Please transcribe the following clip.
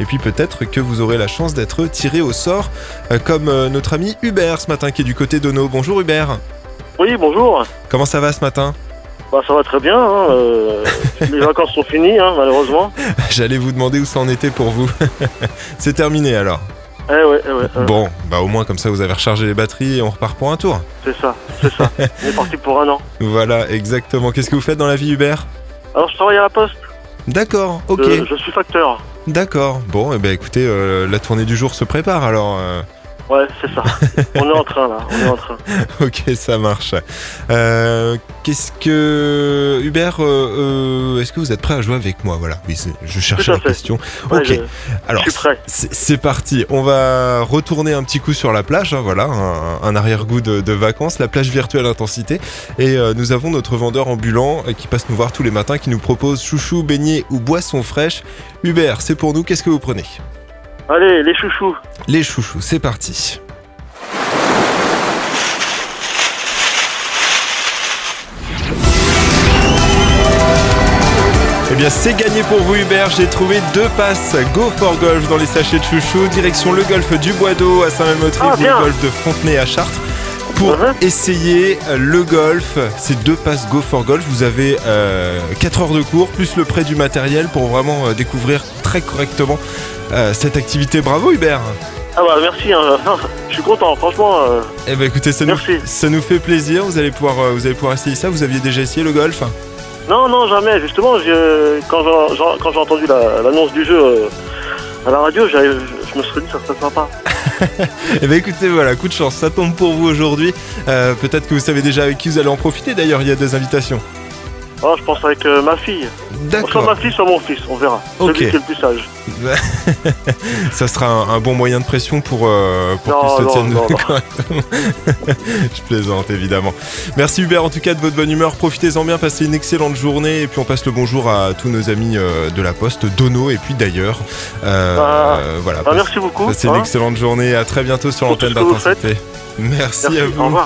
Et puis peut-être que vous aurez la chance d'être tiré au sort comme notre ami Hubert ce matin qui est du côté d'Ono. Bonjour Hubert. Oui, bonjour. Comment ça va ce matin ? Bah, ça va très bien. Les vacances sont finies, malheureusement. J'allais vous demander où ça en était pour vous. C'est terminé alors. Eh ouais. Bon, bah au moins comme ça vous avez rechargé les batteries et on repart pour un tour. C'est ça. On est parti pour un an. Voilà, exactement. Qu'est-ce que vous faites dans la vie Hubert ? Alors, je travaille à la Poste. D'accord, ok. Je suis facteur. D'accord. Bon, eh ben écoutez, la tournée du jour se prépare alors. Ouais, c'est ça. On est en train, là. Ok, ça marche. Qu'est-ce que... Hubert, est-ce que vous êtes prêt à jouer avec moi ? Voilà, oui, je cherchais la question. Ouais, ok, alors je suis prêt. c'est parti. On va retourner un petit coup sur la plage, voilà, un arrière-goût de vacances, la plage virtuelle intensité. Et nous avons notre vendeur ambulant qui passe nous voir tous les matins, qui nous propose chouchou, beignets ou boissons fraîches. Hubert, c'est pour nous, qu'est-ce que vous prenez ? Allez, les chouchous. Les chouchous, c'est parti. Eh bien, c'est gagné pour vous, Hubert. J'ai trouvé 2 passes Go for Golf dans les sachets de chouchous. Direction le golf du Bois d'Eau à Saint-Mémotry, le golf de Fontenay à Chartres. Pour essayer le golf, ces 2 passes Go for Golf, vous avez 4 heures de cours, plus le prêt du matériel pour vraiment découvrir très correctement cette activité. Bravo Hubert. Ah bah merci, je suis content, franchement. Eh ben écoutez, ça nous fait plaisir, vous allez pouvoir essayer ça. Vous aviez déjà essayé le golf ? Non, jamais. Justement, quand j'ai entendu l'annonce du jeu à la radio, je me suis dit ça serait sympa. Eh ben écoutez, voilà, coup de chance, ça tombe pour vous aujourd'hui. Peut-être que vous savez déjà avec qui vous allez en profiter. D'ailleurs, il y a 2 invitations. Oh, je pense avec ma fille. D'accord. Soit ma fille, soit mon fils, on verra. Ok. Celui qui est le plus sage. Ça sera un bon moyen de pression pour qu'ils se tiennent correctement. Je plaisante évidemment. Merci Hubert en tout cas de votre bonne humeur. Profitez-en bien, passez une excellente journée. Et puis on passe le bonjour à tous nos amis de la Poste, d'Ono et puis d'ailleurs. Voilà. Merci beaucoup. Passez une excellente journée. À très bientôt sur l'antenne d'Intensité. Merci à vous. Au revoir.